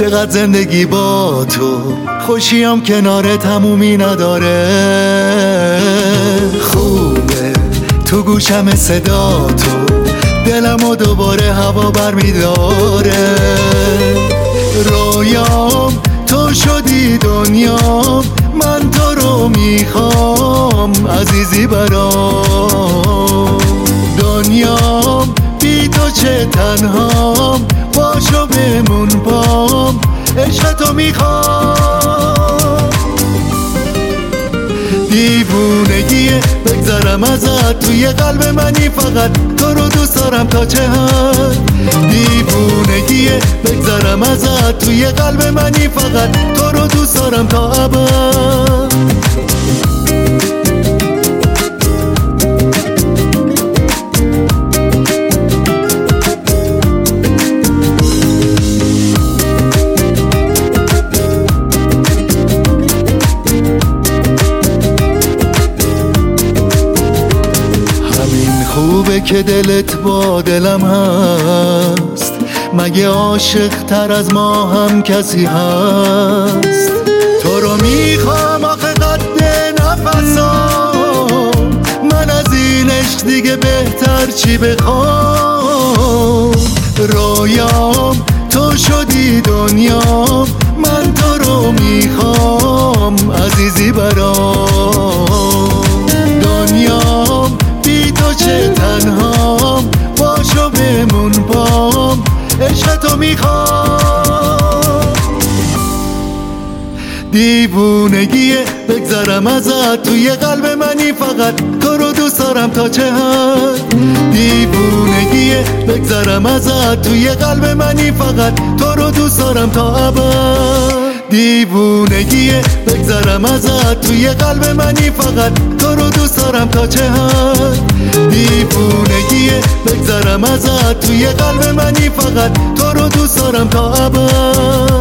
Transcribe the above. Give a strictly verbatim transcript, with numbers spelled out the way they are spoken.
چقدر زندگی با تو خوشیم کنار تمومی نداره. خوبه تو گوشم صدا تو، دلم و دوباره هوا بر میداره. رویام تو شدی دنیام، من تو رو میخوام عزیزی برام. دنیام بی تو چه تنهام، باشو بمون پام، عشق تو میخوام. دیوونگیه بگذرم ازت، توی قلب منی فقط تو رو دوست دارم تا چه حد. دیوونگیه بگذرم ازت، توی قلب منی فقط تو رو دوست دارم تا ابد. خوبه که دلت با دلم هست، مگه عاشق تر از ما هم کسی هست؟ تو رو میخوام آخه قد نفسام، من از این عشق دیگه بهتر چی بخوام؟ رویام تو شدی دنیام، من تو رو میخوام عزیزی برام. دنیام بی تو چه تنهام، باشو بمون پام، عشق تو میخوام. دیوونگیه بگذرم ازت، توی قلب منی فقط تو رو دوست دارم تا چه حد. دیوونگیه بگذرم ازت، توی قلب منی فقط تو رو دوست دارم تا ابد. دیوونگیه بگذرم ازت، توی قلب منی فقط تو رو دوست دارم تا چه حد. دیوونگیه بگذرم ازت، توی قلب منی فقط تو رو دوست دارم تا ابد.